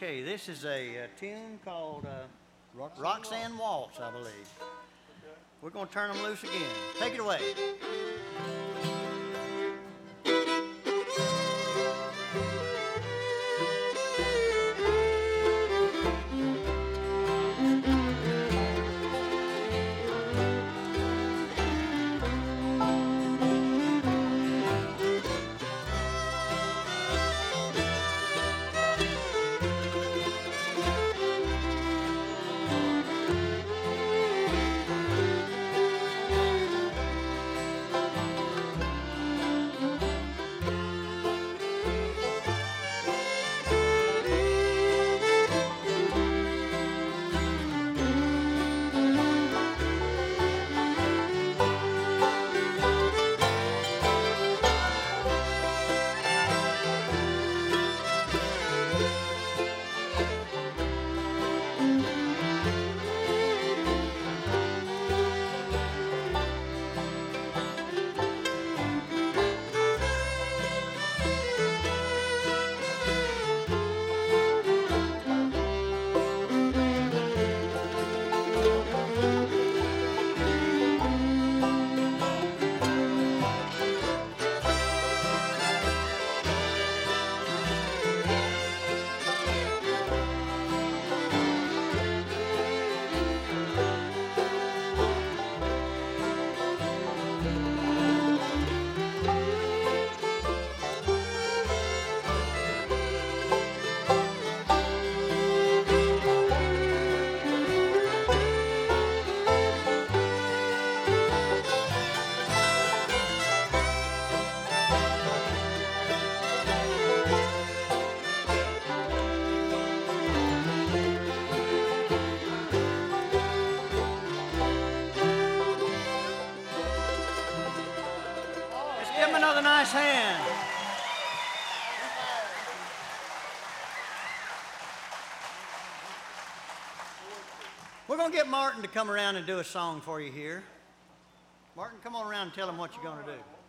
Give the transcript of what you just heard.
Okay, this is a tune called Roxanne Waltz, I believe. We're going to turn them loose again. Take it away. Give him another nice hand. We're going to get Martin to come around and do a song for you here. Martin, come on around and tell him what you're going to do.